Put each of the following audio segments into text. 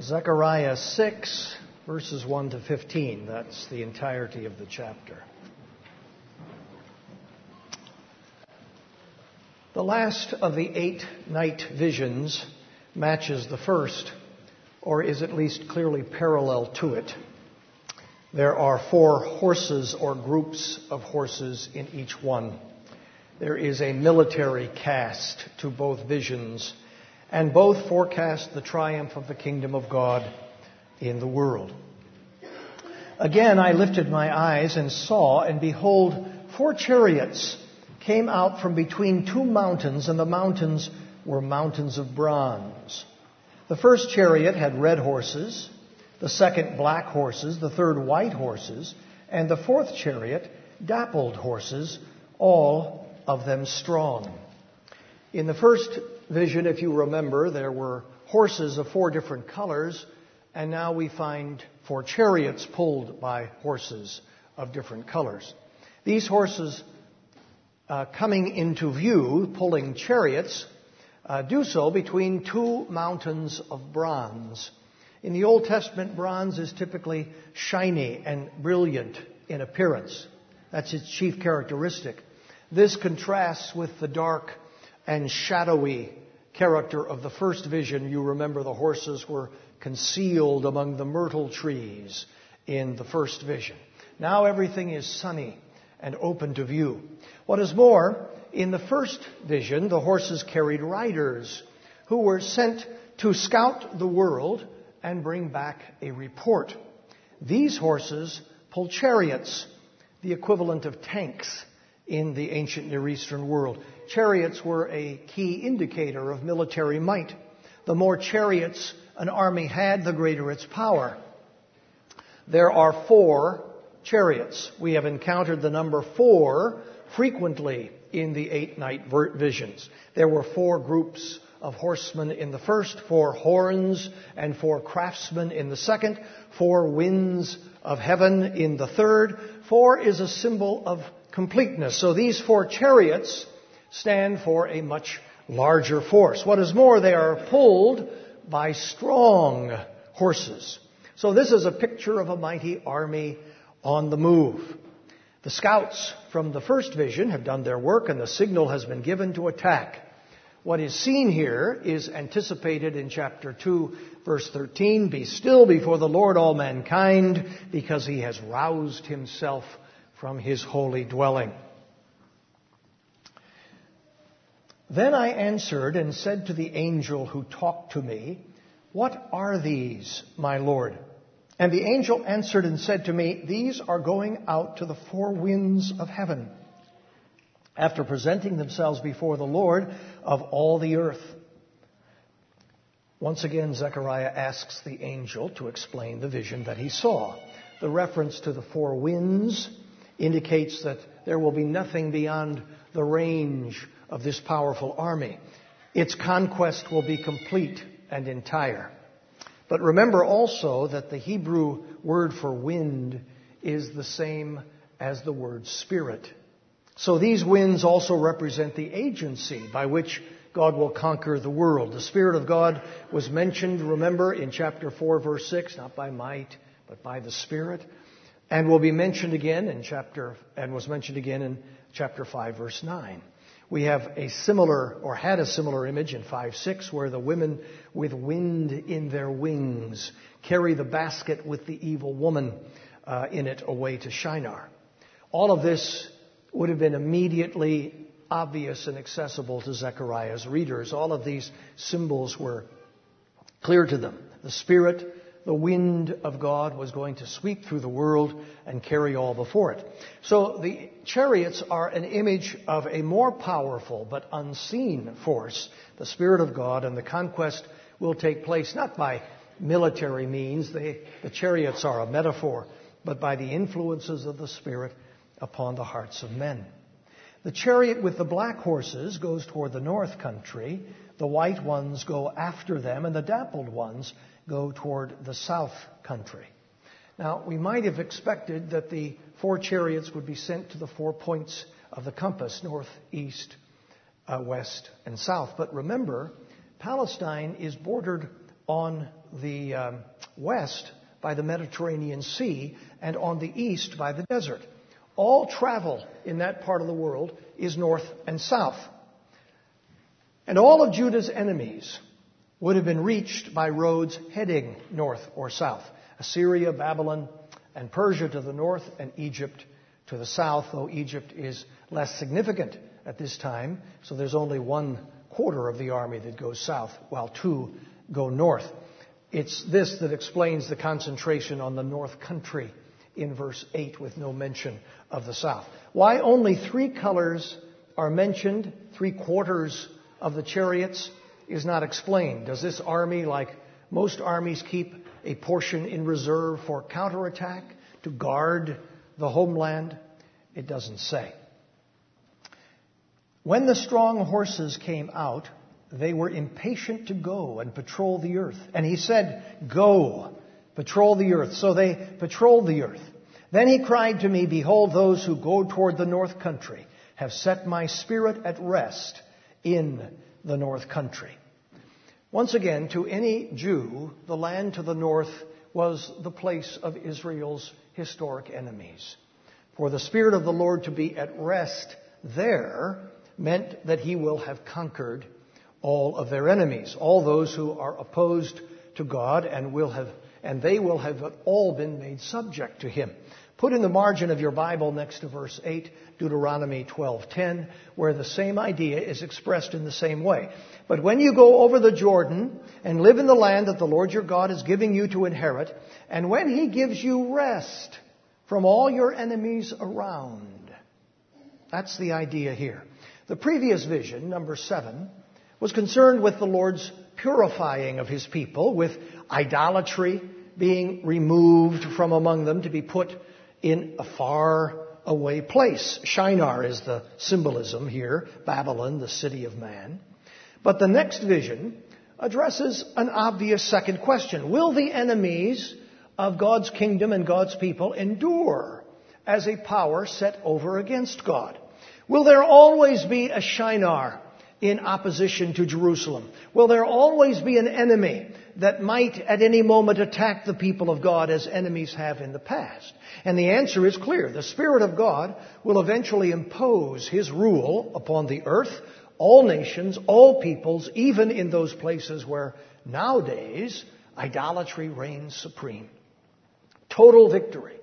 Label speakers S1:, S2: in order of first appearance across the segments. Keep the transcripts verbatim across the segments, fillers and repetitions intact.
S1: Zechariah six, verses one to fifteen. That's the entirety of the chapter. The last of the eight night visions matches the first, or is at least clearly parallel to it. There are four horses or groups of horses in each one. There is a military cast to both visions, and both forecast the triumph of the kingdom of God in the world. Again, I lifted my eyes and saw, and behold, four chariots came out from between two mountains, and the mountains were mountains of bronze. The first chariot had red horses, the second black horses, the third white horses, and the fourth chariot dappled horses, all of them strong. In the first vision, if you remember, there were horses of four different colors, and now we find four chariots pulled by horses of different colors. These horses uh, coming into view, pulling chariots, uh, do so between two mountains of bronze. In the Old Testament, bronze is typically shiny and brilliant in appearance. That's its chief characteristic. This contrasts with the dark and shadowy character of the first vision. You remember the horses were concealed among the myrtle trees in the first vision. Now everything is sunny and open to view. What is more, in the first vision, the horses carried riders who were sent to scout the world and bring back a report. These horses pull chariots, the equivalent of tanks in the ancient Near Eastern world. Chariots were a key indicator of military might. The more chariots an army had, the greater its power. There are four chariots. We have encountered the number four frequently in the eight night visions. There were four groups of horsemen in the first, four horns and four craftsmen in the second, four winds of heaven in the third. Four is a symbol of completeness. So these four chariots stand for a much larger force. What is more, they are pulled by strong horses. So this is a picture of a mighty army on the move. The scouts from the first vision have done their work, and the signal has been given to attack. What is seen here is anticipated in chapter two, verse thirteen. Be still before the Lord, all mankind, because he has roused himself from his holy dwelling. Then I answered and said to the angel who talked to me, What are these, my Lord? And the angel answered and said to me, These are going out to the four winds of heaven, after presenting themselves before the Lord of all the earth. Once again, Zechariah asks the angel to explain the vision that he saw. The reference to the four winds indicates that there will be nothing beyond the range of this powerful army. Its conquest will be complete and entire. But remember also that the Hebrew word for wind is the same as the word spirit. So these winds also represent the agency by which God will conquer the world. The Spirit of God was mentioned, remember, in chapter four, verse six, not by might, but by the Spirit. And will be mentioned again in chapter, and was mentioned again in chapter five, verse nine. We have a similar, or had a similar image in five six, where the women with wind in their wings carry the basket with the evil woman uh, in it away to Shinar. All of this would have been immediately obvious and accessible to Zechariah's readers. All of these symbols were clear to them. The Spirit, the wind of God, was going to sweep through the world and carry all before it. So the chariots are an image of a more powerful but unseen force, the Spirit of God, and the conquest will take place not by military means. They, the chariots are a metaphor, but by the influences of the Spirit upon the hearts of men. The chariot with the black horses goes toward the north country. The white ones go after them, and the dappled ones go toward the south country. Now, we might have expected that the four chariots would be sent to the four points of the compass, north, east, uh, west, and south. But remember, Palestine is bordered on the um, west by the Mediterranean Sea and on the east by the desert. All travel in that part of the world is north and south. And all of Judah's enemies would have been reached by roads heading north or south. Assyria, Babylon, and Persia to the north, and Egypt to the south, though Egypt is less significant at this time, so there's only one quarter of the army that goes south, while two go north. It's this that explains the concentration on the north country in verse eight with no mention of the south. Why only three colors are mentioned, three quarters of the chariots, is not explained. Does this army, like most armies, keep a portion in reserve for counterattack to guard the homeland? It doesn't say. When the strong horses came out, they were impatient to go and patrol the earth. And he said, "Go, patrol the earth." So they patrolled the earth. Then he cried to me, "Behold, those who go toward the north country have set my spirit at rest in the north country." Once again, to any Jew, the land to the north was the place of Israel's historic enemies. For the Spirit of the Lord to be at rest there meant that he will have conquered all of their enemies, all those who are opposed to God, and will have, and they will have all been made subject to him. Put in the margin of your Bible next to verse eight, Deuteronomy twelve ten, where the same idea is expressed in the same way. "But when you go over the Jordan and live in the land that the Lord your God is giving you to inherit, and when he gives you rest from all your enemies around." That's the idea here. The previous vision, number seven, was concerned with the Lord's purifying of his people, with idolatry being removed from among them to be put in a far away place. Shinar is the symbolism here, Babylon, the city of man. But the next vision addresses an obvious second question. Will the enemies of God's kingdom and God's people endure as a power set over against God? Will there always be a Shinar in opposition to Jerusalem? Will there always be an enemy that might at any moment attack the people of God as enemies have in the past? And the answer is clear. The Spirit of God will eventually impose his rule upon the earth, all nations, all peoples, even in those places where nowadays idolatry reigns supreme. Total victory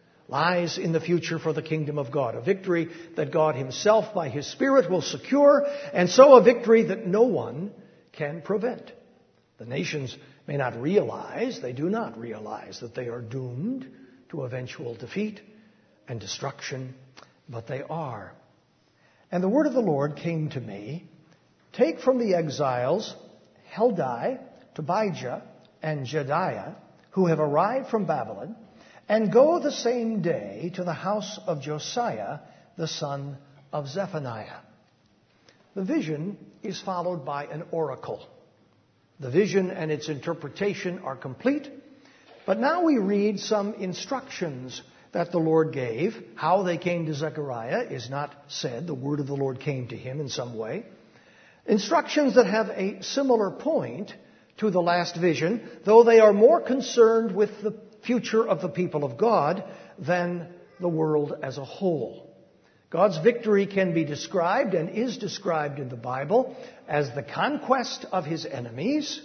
S1: lies in the future for the kingdom of God, a victory that God himself by his Spirit will secure, and so a victory that no one can prevent. The nations may not realize, they do not realize that they are doomed to eventual defeat and destruction, but they are. And the word of the Lord came to me, "Take from the exiles Heldai, Tobijah, and Jedaiah, who have arrived from Babylon, and go the same day to the house of Josiah, the son of Zephaniah." The vision is followed by an oracle. The vision and its interpretation are complete, but now we read some instructions that the Lord gave. How they came to Zechariah is not said. The word of the Lord came to him in some way. Instructions that have a similar point to the last vision, though they are more concerned with the future of the people of God than the world as a whole. God's victory can be described and is described in the Bible as the conquest of his enemies,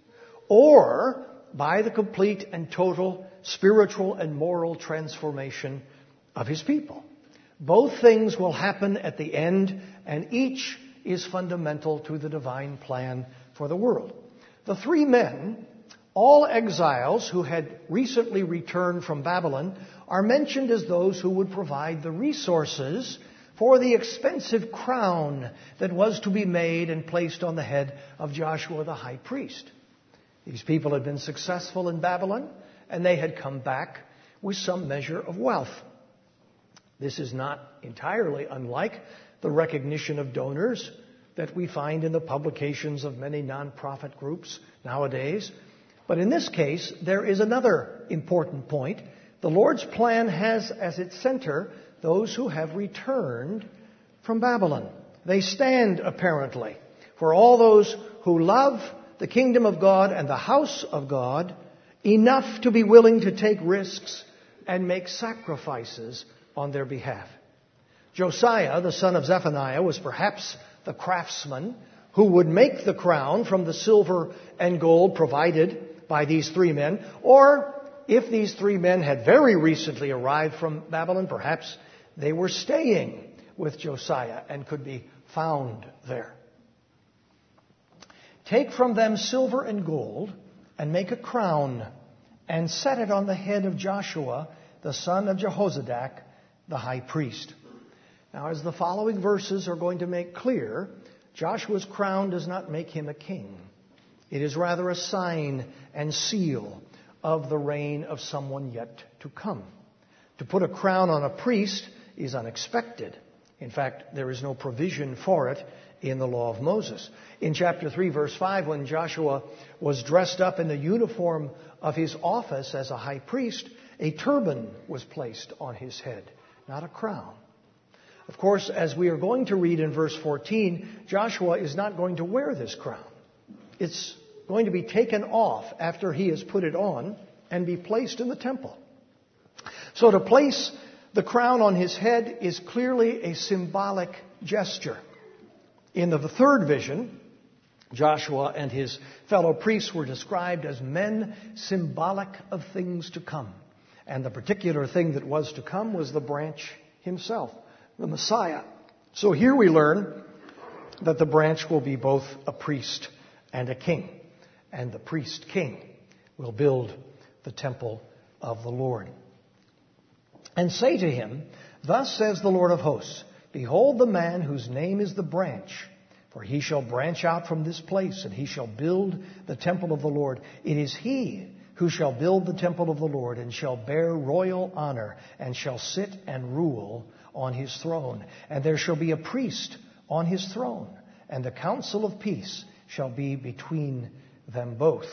S1: or by the complete and total spiritual and moral transformation of his people. Both things will happen at the end, and each is fundamental to the divine plan for the world. The three men, all exiles who had recently returned from Babylon, are mentioned as those who would provide the resources for the expensive crown that was to be made and placed on the head of Joshua the high priest. These people had been successful in Babylon, and they had come back with some measure of wealth. This is not entirely unlike the recognition of donors that we find in the publications of many nonprofit groups nowadays. But in this case, there is another important point. The Lord's plan has as its center those who have returned from Babylon. They stand, apparently, for all those who love the kingdom of God and the house of God enough to be willing to take risks and make sacrifices on their behalf. Josiah, the son of Zephaniah, was perhaps the craftsman who would make the crown from the silver and gold provided by these three men. Or if these three men had very recently arrived from Babylon, perhaps they were staying with Josiah and could be found there. Take from them silver and gold and make a crown and set it on the head of Joshua, the son of Jehozadak, the high priest. Now, as the following verses are going to make clear, Joshua's crown does not make him a king. It is rather a sign and seal of the reign of someone yet to come. To put a crown on a priest is unexpected. In fact, there is no provision for it in the law of Moses. In chapter three, verse five, when Joshua was dressed up in the uniform of his office as a high priest, a turban was placed on his head, not a crown. Of course, as we are going to read in verse fourteen, Joshua is not going to wear this crown. It's going to be taken off after he has put it on and be placed in the temple. So to place the crown on his head is clearly a symbolic gesture. In the third vision, Joshua and his fellow priests were described as men symbolic of things to come. And the particular thing that was to come was the branch himself, the Messiah. So here we learn that the branch will be both a priest and a king. And the priest king will build the temple of the Lord. And say to him, thus says the Lord of hosts, behold the man whose name is the branch, for he shall branch out from this place, and he shall build the temple of the Lord. It is he who shall build the temple of the Lord, and shall bear royal honor, and shall sit and rule on his throne. And there shall be a priest on his throne, and the council of peace shall be between them both.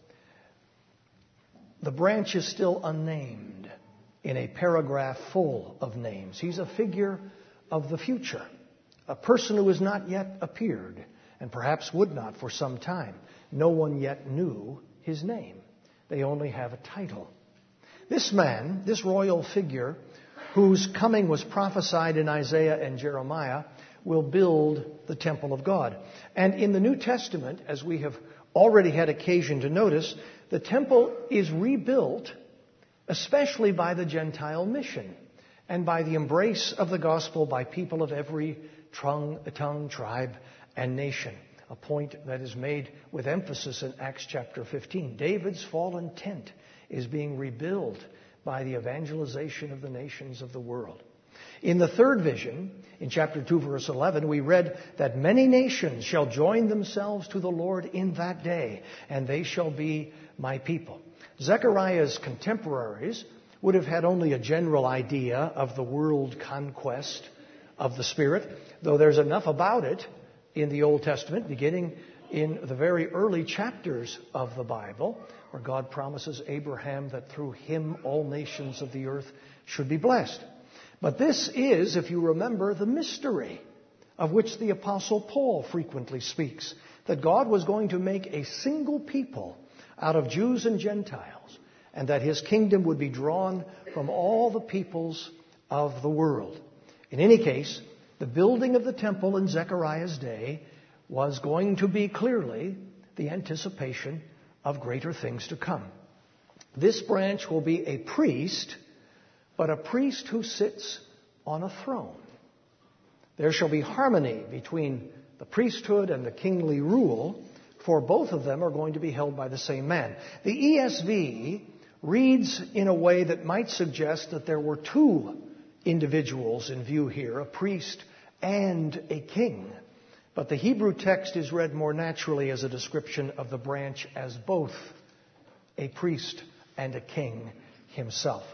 S1: The branch is still unnamed in a paragraph full of names. He's a figure of the future, a person who has not yet appeared, and perhaps would not for some time. No one yet knew his name. They only have a title. This man, this royal figure, whose coming was prophesied in Isaiah and Jeremiah, will build the temple of God. And in the New Testament, as we have already had occasion to notice, the temple is rebuilt especially by the Gentile mission and by the embrace of the gospel by people of every tongue, tongue, tribe, and nation. A point that is made with emphasis in Acts chapter fifteen. David's fallen tent is being rebuilt by the evangelization of the nations of the world. In the third vision, in chapter two, verse eleven, we read that many nations shall join themselves to the Lord in that day, and they shall be my people. Zechariah's contemporaries would have had only a general idea of the world conquest of the Spirit, though there's enough about it in the Old Testament, beginning in the very early chapters of the Bible, where God promises Abraham that through him all nations of the earth should be blessed. But this is, if you remember, the mystery of which the Apostle Paul frequently speaks, that God was going to make a single people out of Jews and Gentiles, and that his kingdom would be drawn from all the peoples of the world. In any case, the building of the temple in Zechariah's day was going to be clearly the anticipation of greater things to come. This branch will be a priest, but a priest who sits on a throne. There shall be harmony between the priesthood and the kingly rule, for both of them are going to be held by the same man. The E S V reads in a way that might suggest that there were two individuals in view here, a priest and a king. But the Hebrew text is read more naturally as a description of the branch as both a priest and a king himself.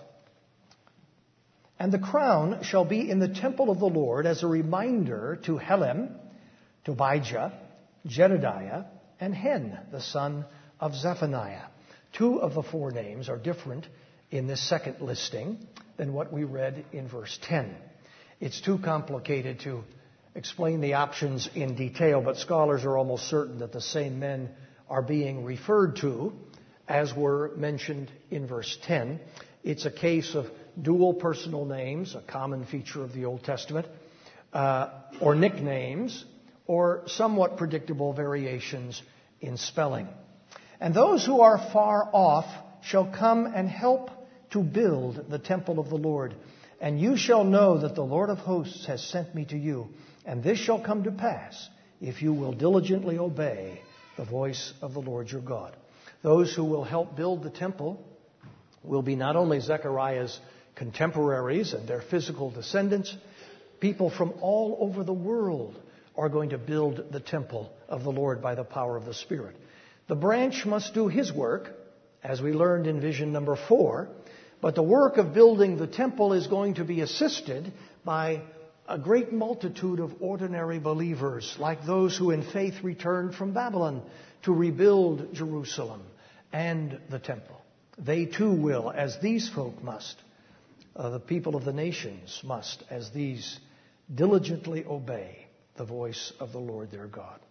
S1: And the crown shall be in the temple of the Lord as a reminder to Helem, Tobijah, Jedediah, and Hen, the son of Zephaniah. Two of the four names are different in this second listing than what we read in verse ten. It's too complicated to explain the options in detail, but scholars are almost certain that the same men are being referred to, as were mentioned in verse ten. It's a case of dual personal names, a common feature of the Old Testament, uh, or nicknames, or somewhat predictable variations in spelling. And those who are far off shall come and help to build the temple of the Lord. And you shall know that the Lord of hosts has sent me to you. And this shall come to pass if you will diligently obey the voice of the Lord your God. Those who will help build the temple will be not only Zechariah's contemporaries and their physical descendants, people from all over the world are going to build the temple of the Lord by the power of the Spirit. The branch must do his work, as we learned in vision number four, but the work of building the temple is going to be assisted by a great multitude of ordinary believers, like those who in faith returned from Babylon to rebuild Jerusalem and the temple. They too will, as these folk must, uh, the people of the nations must, as these diligently obey the voice of the Lord their God.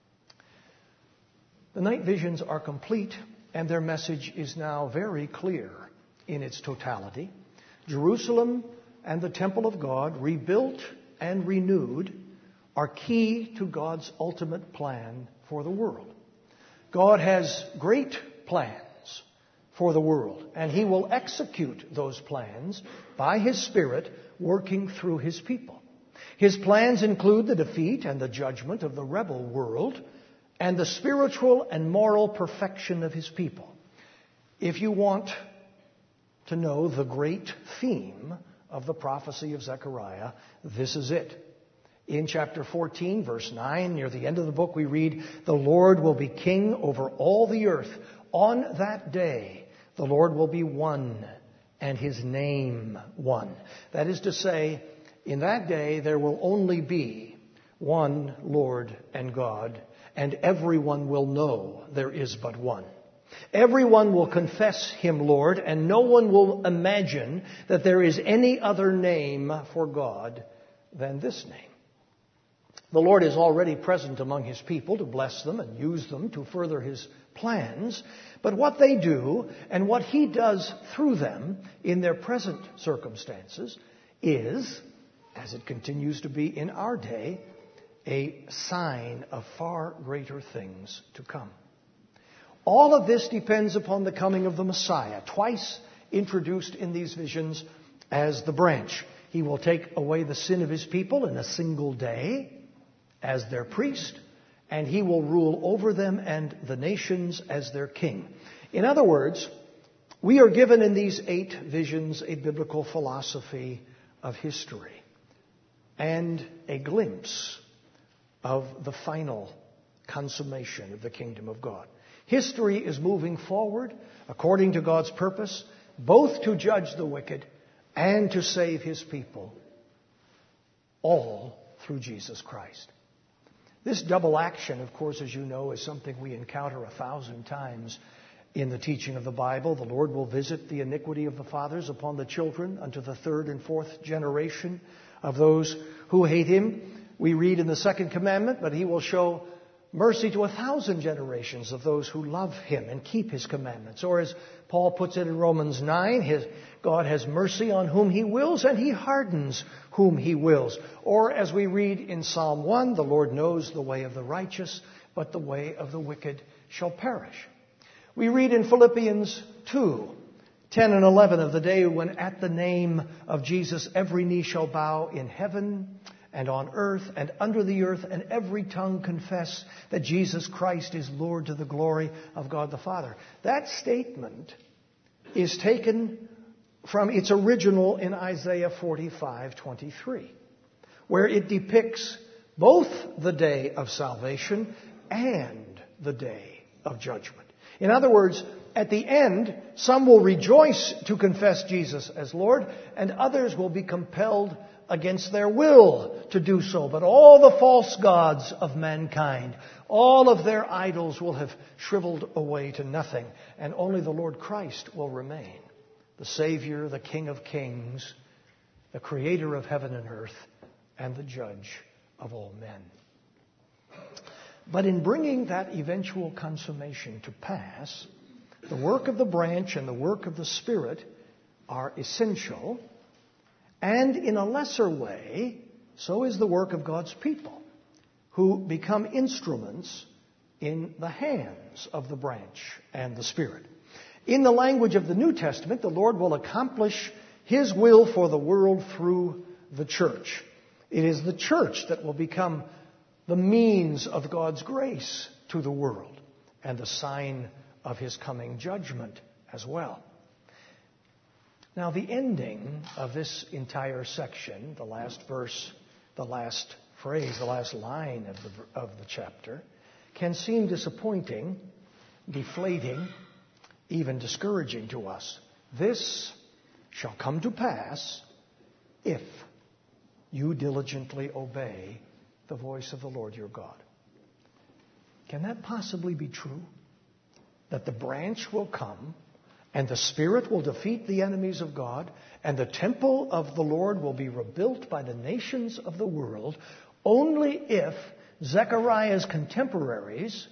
S1: The night visions are complete, and their message is now very clear in its totality. Jerusalem and the temple of God, rebuilt and renewed, are key to God's ultimate plan for the world. God has great plans for the world, and he will execute those plans by his Spirit working through his people. His plans include the defeat and the judgment of the rebel world and the spiritual and moral perfection of his people. If you want to know the great theme of the prophecy of Zechariah, this is it. In chapter fourteen, verse nine, near the end of the book, we read, "The Lord will be king over all the earth. On that day, the Lord will be one, and his name one." That is to say, in that day, there will only be one Lord and God, and everyone will know there is but one. Everyone will confess him Lord, and no one will imagine that there is any other name for God than this name. The Lord is already present among his people to bless them and use them to further his plans. But what they do and what he does through them in their present circumstances is, as it continues to be in our day, a sign of far greater things to come. All of this depends upon the coming of the Messiah, twice introduced in these visions as the branch. He will take away the sin of his people in a single day as their priest, and he will rule over them and the nations as their king. In other words, we are given in these eight visions a biblical philosophy of history and a glimpse of the final consummation of the kingdom of God. History is moving forward according to God's purpose, both to judge the wicked and to save his people, all through Jesus Christ. This double action, of course, as you know, is something we encounter a thousand times in the teaching of the Bible. The Lord will visit the iniquity of the fathers upon the children unto the third and fourth generation of those who hate him. We read in the second commandment, but he will show mercy to a thousand generations of those who love him and keep his commandments. Or as Paul puts it in Romans nine, his, God has mercy on whom he wills, and he hardens whom he wills. Or as we read in Psalm one, the Lord knows the way of the righteous, but the way of the wicked shall perish. We read in Philippians two, ten and eleven of the day when at the name of Jesus every knee shall bow in heaven and on earth and under the earth, and every tongue confess that Jesus Christ is Lord to the glory of God the Father. That statement is taken from its original in Isaiah forty-five twenty-three, where it depicts both the day of salvation and the day of judgment. In other words, at the end, some will rejoice to confess Jesus as Lord, and others will be compelled against their will to do so. But all the false gods of mankind, all of their idols will have shriveled away to nothing, and only the Lord Christ will remain, the Savior, the King of Kings, the Creator of heaven and earth, and the Judge of all men. But in bringing that eventual consummation to pass, the work of the branch and the work of the Spirit are essential. And in a lesser way, so is the work of God's people, who become instruments in the hands of the branch and the Spirit. In the language of the New Testament, the Lord will accomplish His will for the world through the church. It is the church that will become the means of God's grace to the world and the sign of His coming judgment as well. Now, the ending of this entire section, the last verse, the last phrase, the last line of the, of the chapter, can seem disappointing, deflating, even discouraging to us. This shall come to pass if you diligently obey the voice of the Lord your God. Can that possibly be true? That the branch will come and the Spirit will defeat the enemies of God and the temple of the Lord will be rebuilt by the nations of the world only if Zechariah's contemporaries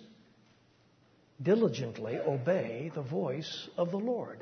S1: diligently obey the voice of the Lord?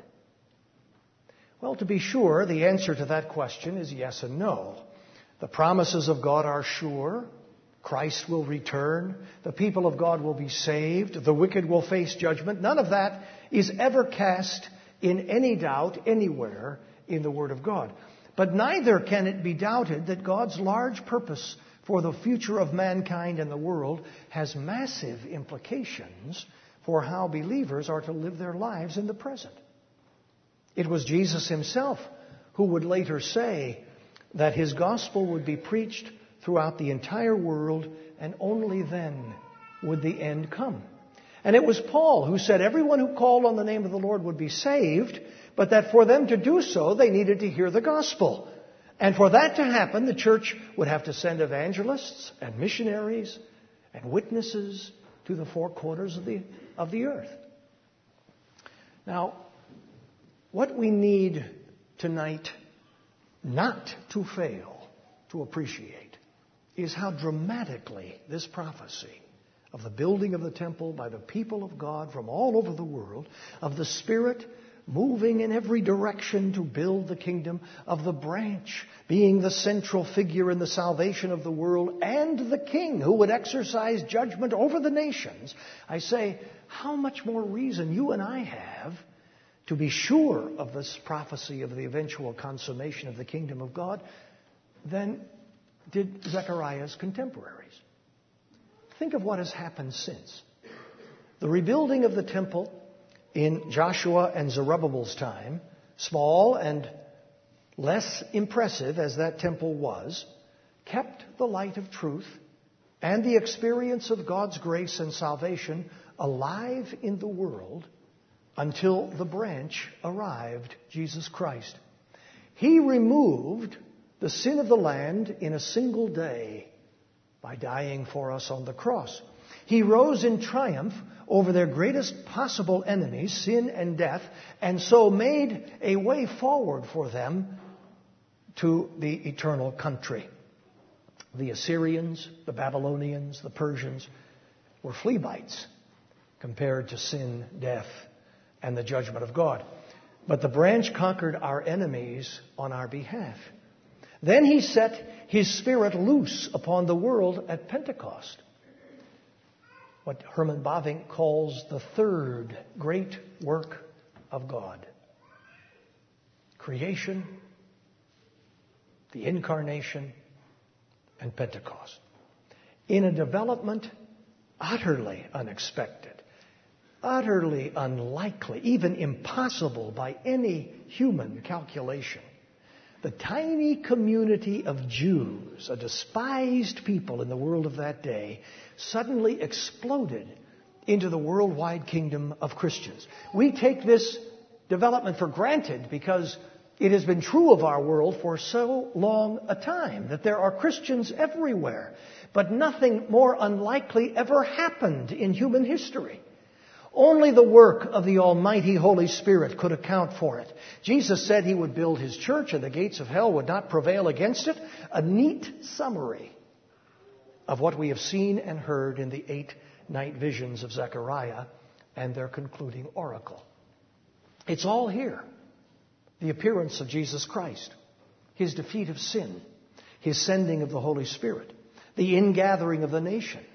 S1: Well, to be sure, the answer to that question is yes and no. The promises of God are sure. Christ will return. The people of God will be saved. The wicked will face judgment. None of that is ever cast in any doubt anywhere in the Word of God. But neither can it be doubted that God's large purpose for the future of mankind and the world has massive implications for how believers are to live their lives in the present. It was Jesus Himself who would later say that His gospel would be preached throughout the entire world, and only then would the end come. And it was Paul who said everyone who called on the name of the Lord would be saved, but that for them to do so, they needed to hear the gospel. And for that to happen, the church would have to send evangelists and missionaries and witnesses to the four corners of the, of the earth. Now, what we need tonight not to fail to appreciate is how dramatically this prophecy of the building of the temple by the people of God from all over the world, of the Spirit moving in every direction to build the kingdom, of the branch being the central figure in the salvation of the world, and the king who would exercise judgment over the nations, I say, how much more reason you and I have to be sure of this prophecy of the eventual consummation of the kingdom of God than did Zechariah's contemporaries. Think of what has happened since. The rebuilding of the temple in Joshua and Zerubbabel's time, small and less impressive as that temple was, kept the light of truth and the experience of God's grace and salvation alive in the world until the branch arrived, Jesus Christ. He removed the sin of the land in a single day by dying for us on the cross. He rose in triumph over their greatest possible enemies, sin and death, and so made a way forward for them to the eternal country. The Assyrians, the Babylonians, the Persians were flea bites compared to sin, death, and the judgment of God. But the branch conquered our enemies on our behalf. Then He set His Spirit loose upon the world at Pentecost. What Herman Bavinck calls the third great work of God. Creation, the Incarnation, and Pentecost. In a development utterly unexpected, utterly unlikely, even impossible by any human calculation. The tiny community of Jews, a despised people in the world of that day, suddenly exploded into the worldwide kingdom of Christians. We take this development for granted because it has been true of our world for so long a time that there are Christians everywhere. But nothing more unlikely ever happened in human history. Only the work of the Almighty Holy Spirit could account for it. Jesus said He would build His church and the gates of hell would not prevail against it. A neat summary of what we have seen and heard in the eight night visions of Zechariah and their concluding oracle. It's all here. The appearance of Jesus Christ, His defeat of sin, His sending of the Holy Spirit, the ingathering of the nations,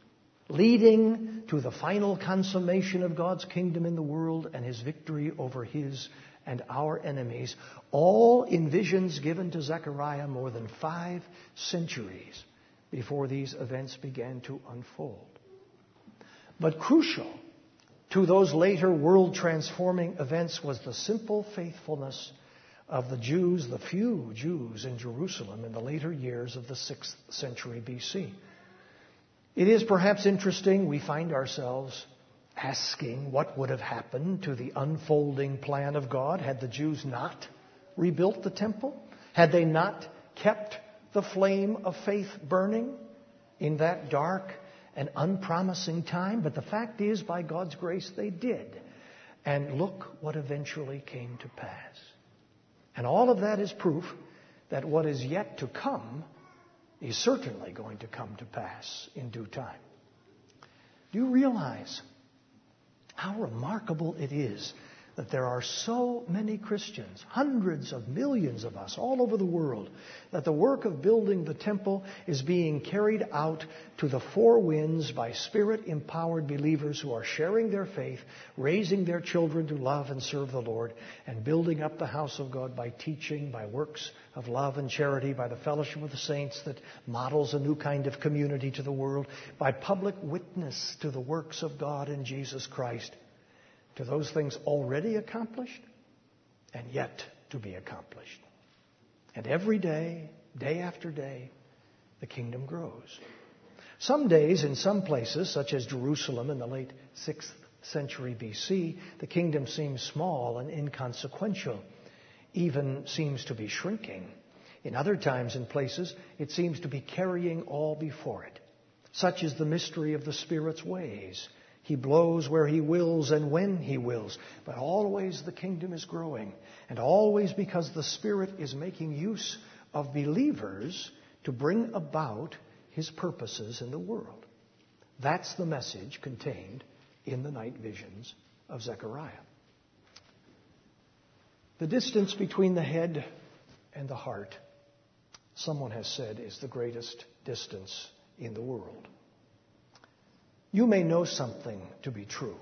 S1: leading to the final consummation of God's kingdom in the world and His victory over His and our enemies, all in visions given to Zechariah more than five centuries before these events began to unfold. But crucial to those later world-transforming events was the simple faithfulness of the Jews, the few Jews in Jerusalem in the later years of the sixth century B C. It is perhaps interesting we find ourselves asking what would have happened to the unfolding plan of God had the Jews not rebuilt the temple, had they not kept the flame of faith burning in that dark and unpromising time. But the fact is, by God's grace, they did. And look what eventually came to pass. And all of that is proof that what is yet to come is certainly going to come to pass in due time. Do you realize how remarkable it is that there are so many Christians, hundreds of millions of us all over the world, that the work of building the temple is being carried out to the four winds by Spirit-empowered believers who are sharing their faith, raising their children to love and serve the Lord, and building up the house of God by teaching, by works of love and charity, by the fellowship of the saints that models a new kind of community to the world, by public witness to the works of God in Jesus Christ, to those things already accomplished and yet to be accomplished. And every day, day after day, the kingdom grows. Some days in some places, such as Jerusalem in the late sixth century B C, the kingdom seems small and inconsequential, even seems to be shrinking. In other times and places, it seems to be carrying all before it. Such is the mystery of the Spirit's ways. He blows where He wills and when He wills. But always the kingdom is growing. And always because the Spirit is making use of believers to bring about His purposes in the world. That's the message contained in the night visions of Zechariah. The distance between the head and the heart, someone has said, is the greatest distance in the world. You may know something to be true,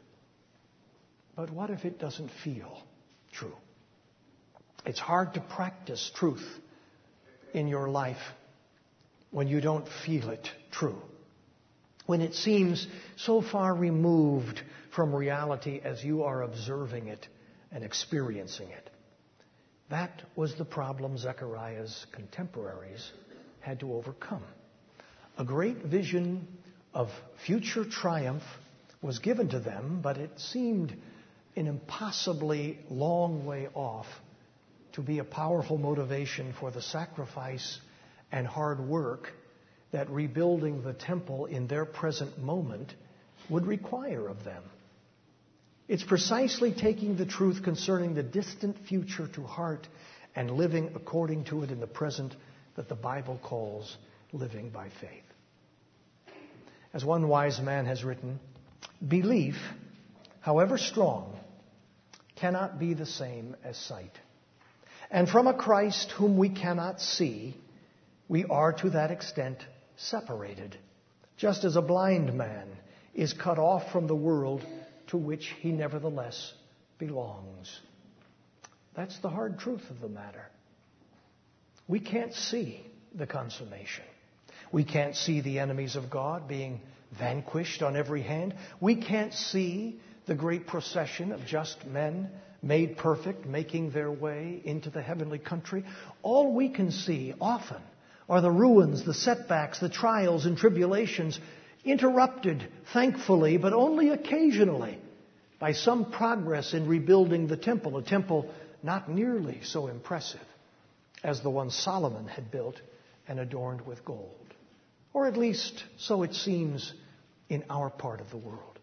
S1: but what if it doesn't feel true? It's hard to practice truth in your life when you don't feel it true, when it seems so far removed from reality as you are observing it and experiencing it. That was the problem Zechariah's contemporaries had to overcome. A great vision of future triumph was given to them, but it seemed an impossibly long way off to be a powerful motivation for the sacrifice and hard work that rebuilding the temple in their present moment would require of them. It's precisely taking the truth concerning the distant future to heart and living according to it in the present that the Bible calls living by faith. As one wise man has written, belief, however strong, cannot be the same as sight. And from a Christ whom we cannot see, we are to that extent separated, just as a blind man is cut off from the world to which he nevertheless belongs. That's the hard truth of the matter. We can't see the consummation. We can't see the enemies of God being vanquished on every hand. We can't see the great procession of just men made perfect, making their way into the heavenly country. All we can see often are the ruins, the setbacks, the trials and tribulations, interrupted, thankfully, but only occasionally, by some progress in rebuilding the temple, a temple not nearly so impressive as the one Solomon had built and adorned with gold. Or at least so it seems in our part of the world.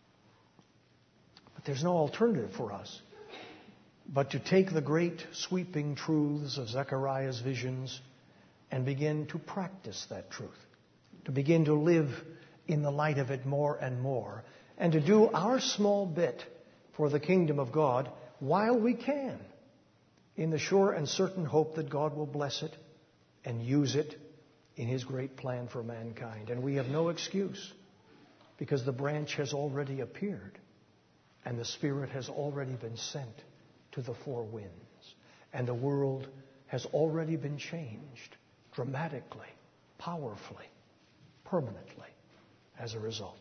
S1: But there's no alternative for us but to take the great sweeping truths of Zechariah's visions and begin to practice that truth. to begin to live in the light of it more and more, and to do our small bit for the kingdom of God while we can, in the sure and certain hope that God will bless it and use it in His great plan for mankind. And we have no excuse, because the branch has already appeared and the Spirit has already been sent to the four winds, and the world has already been changed dramatically, powerfully, permanently as a result.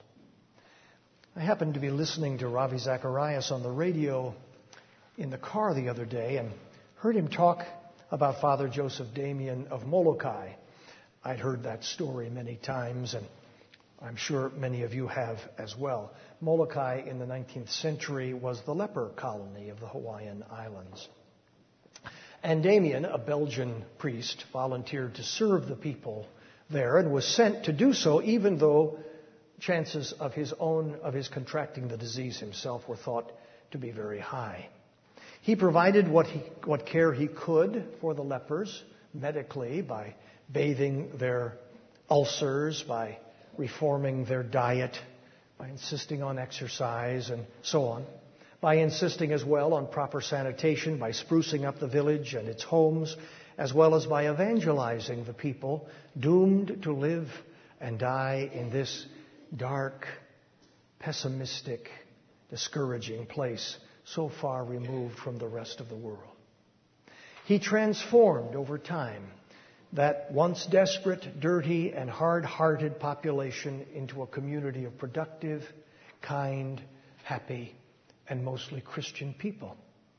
S1: I happened to be listening to Ravi Zacharias on the radio in the car the other day and heard him talk about Father Joseph Damien of Molokai. I'd heard that story many times, and I'm sure many of you have as well. Molokai in the nineteenth century was the leper colony of the Hawaiian Islands. And Damien, a Belgian priest, volunteered to serve the people there and was sent to do so even though chances of his own, of his contracting the disease himself were thought to be very high. He provided what he, what care he could for the lepers medically by bathing their ulcers, by reforming their diet, by insisting on exercise and so on, by insisting as well on proper sanitation, by sprucing up the village and its homes, as well as by evangelizing the people doomed to live and die in this dark, pessimistic, discouraging place so far removed from the rest of the world. He transformed over time that once desperate, dirty, and hard-hearted population into a community of productive, kind, happy, and mostly Christian people.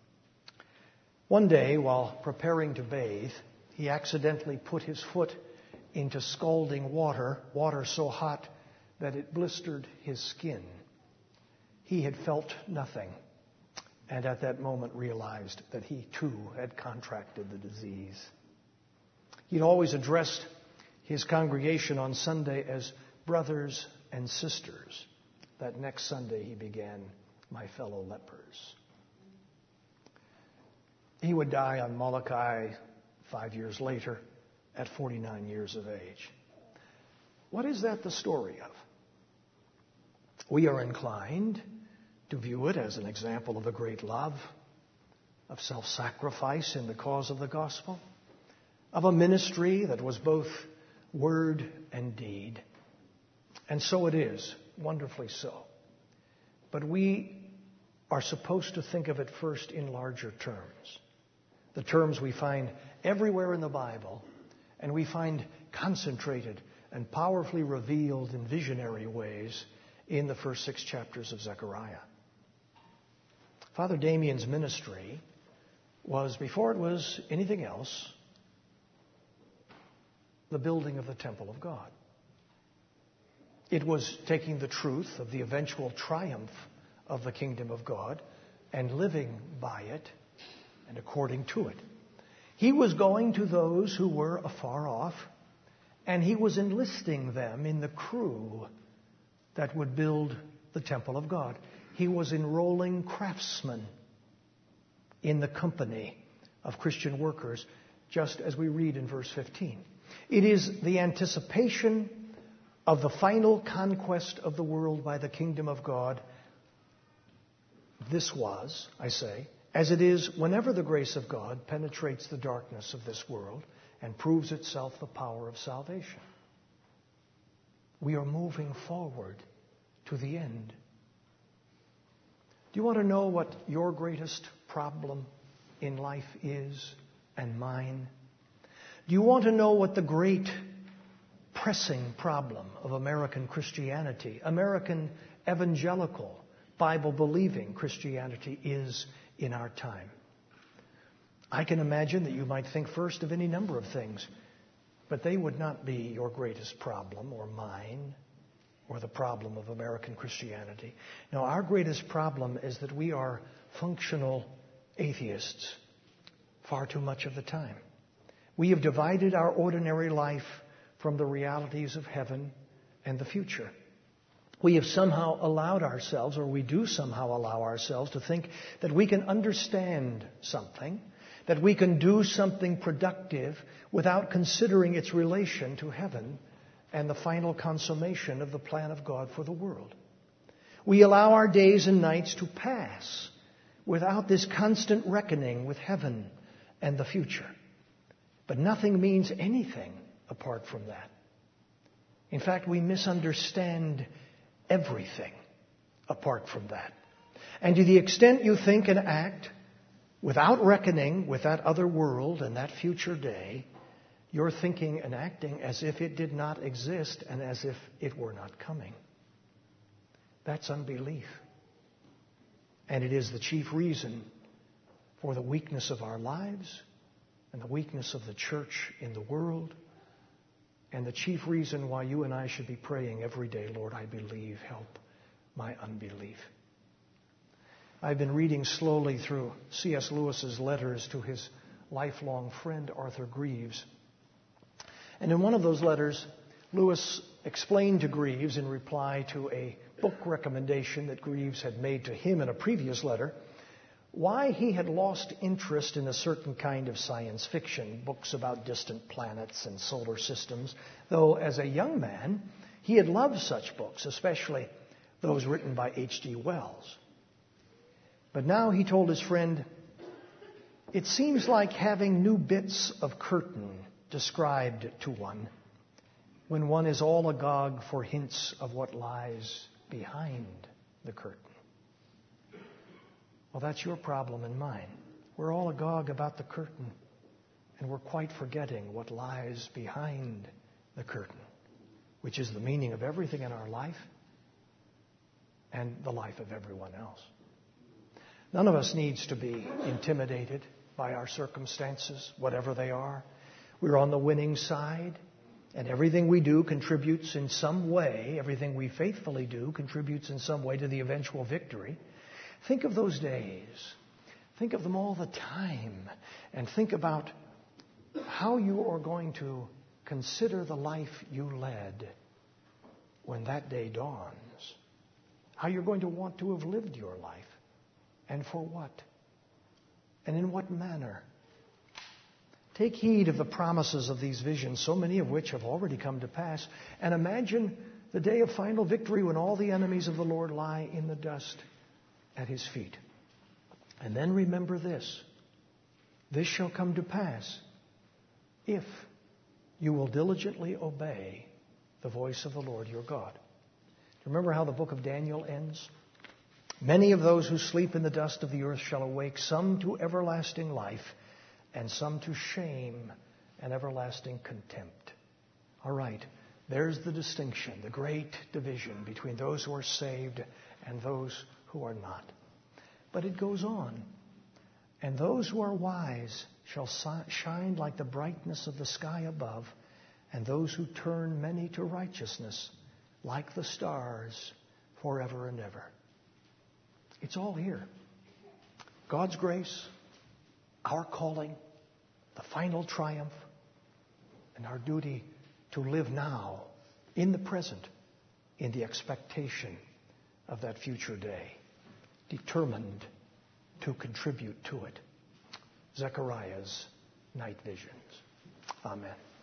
S1: One day, while preparing to bathe, he accidentally put his foot into scalding water, water so hot that it blistered his skin. He had felt nothing, and at that moment realized that he too had contracted the disease. He'd always addressed his congregation on Sunday as brothers and sisters. That next Sunday he began, "My fellow lepers." He would die on Molokai five years later at forty-nine years of age. What is that the story of? We are inclined to view it as an example of a great love, of self-sacrifice in the cause of the gospel, of a ministry that was both word and deed. And so it is, wonderfully so. But we are supposed to think of it first in larger terms, the terms we find everywhere in the Bible, and we find concentrated and powerfully revealed in visionary ways in the first six chapters of Zechariah. Father Damien's ministry was, before it was anything else, the building of the temple of God. It was taking the truth of the eventual triumph of the kingdom of God and living by it and according to it. He was going to those who were afar off, and he was enlisting them in the crew that would build the temple of God. He was enrolling craftsmen in the company of Christian workers, just as we read in verse fifteen. It is the anticipation of the final conquest of the world by the kingdom of God. This was, I say, as it is whenever the grace of God penetrates the darkness of this world and proves itself the power of salvation. We are moving forward to the end. Do you want to know what your greatest problem in life is, and mine? Do you want to know what the great pressing problem of American Christianity, American evangelical, Bible-believing Christianity is in our time? I can imagine that you might think first of any number of things, but they would not be your greatest problem or mine or the problem of American Christianity. No, our greatest problem is that we are functional atheists far too much of the time. We have divided our ordinary life from the realities of heaven and the future. We have somehow allowed ourselves, or we do somehow allow ourselves, to think that we can understand something, that we can do something productive without considering its relation to heaven and the final consummation of the plan of God for the world. We allow our days and nights to pass without this constant reckoning with heaven and the future. But nothing means anything apart from that. In fact, we misunderstand everything apart from that. And to the extent you think and act without reckoning with that other world and that future day, you're thinking and acting as if it did not exist and as if it were not coming. That's unbelief. And it is the chief reason for the weakness of our lives and the weakness of the church in the world, and the chief reason why you and I should be praying every day, Lord, I believe, help my unbelief. I've been reading slowly through C S Lewis's letters to his lifelong friend, Arthur Greeves. And in one of those letters, Lewis explained to Greeves, in reply to a book recommendation that Greeves had made to him in a previous letter, why he had lost interest in a certain kind of science fiction, books about distant planets and solar systems, though as a young man, he had loved such books, especially those written by H G Wells. But now, he told his friend, it seems like having new bits of curtain described to one when one is all agog for hints of what lies behind the curtain. Well, that's your problem and mine. We're all agog about the curtain, and we're quite forgetting what lies behind the curtain, which is the meaning of everything in our life and the life of everyone else. None of us needs to be intimidated by our circumstances, whatever they are. We're on the winning side, and everything we do contributes in some way, everything we faithfully do contributes in some way to the eventual victory. Think of those days. Think of them all the time. And think about how you are going to consider the life you led when that day dawns. How you're going to want to have lived your life. And for what? And in what manner? Take heed of the promises of these visions, so many of which have already come to pass. And imagine the day of final victory when all the enemies of the Lord lie in the dust at his feet. And then remember this. This shall come to pass if you will diligently obey the voice of the Lord your God. Remember how the book of Daniel ends? Many of those who sleep in the dust of the earth shall awake, some to everlasting life, and some to shame and everlasting contempt. All right, there's the distinction, the great division between those who are saved and those who are not. But it goes on. And those who are wise shall shine like the brightness of the sky above, and those who turn many to righteousness like the stars forever and ever. It's all here. God's grace, our calling, the final triumph, and our duty to live now, in the present, in the expectation of that future day, determined to contribute to it. Zechariah's night visions. Amen.